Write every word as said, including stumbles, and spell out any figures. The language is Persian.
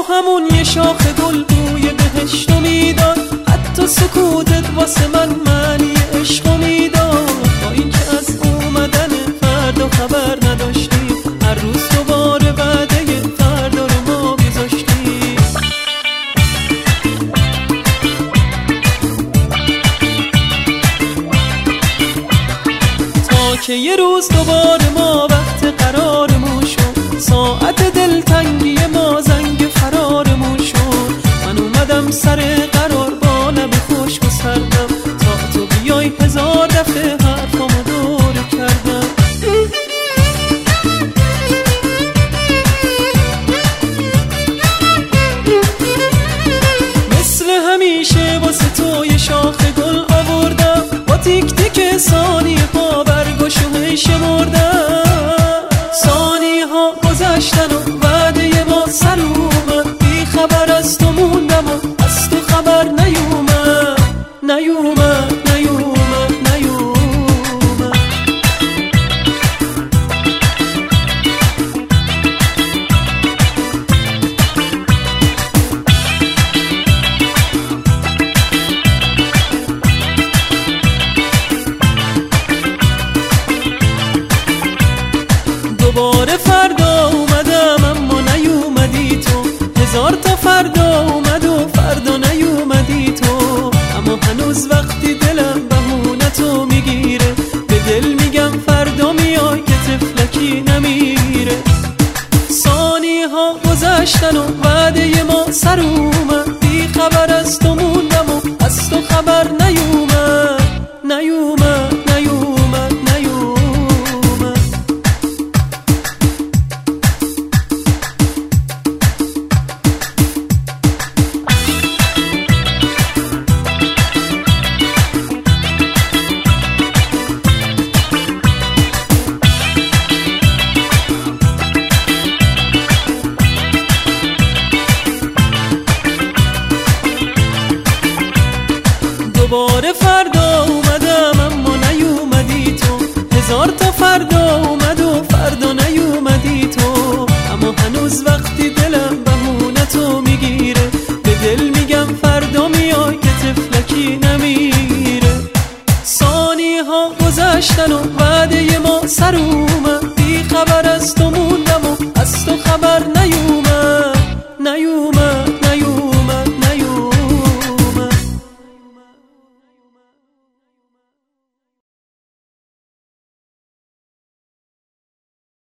همون یه شاخ گل بوی بهشتو میداد، حتی سکوتت واسه من معنی عشقو میداد. با اینکه از اومدن فردا خبر نداشتی، هر روز دوباره وعده فردا رو ما گذاشتی. تا که یه روز دوباره ما وقت قرارمون شد، ساعت دلتنگی ما زنگ فرارمون شد. من اومدم سر قرار با لب خشک و سردم، تا تو بیای هزار دفعه حرفامو دوره کردم. مثل همیشه واسه تو یه شاخ گل آوردم، با تیک تیک ثانیه پا برگشو شمردم. ثانیه ها گذشتن و وعده ما سر اومد، بی خبر از تو موندم و از تو خبر نیومد نیومد نیومد نیومد. دوباره فردا اومدم اما نیومدی تو، هزار تا فردا اومد و فردا نیومدی تو. اما هنوز وقتی دلم بهونتو میگیره، به دل میگم فردا میای که تفلکی نمیره. ثانیه ها گذشتن و وعده ما سر اومد، بی خبر از تو موندم و از تو خبر نیومد.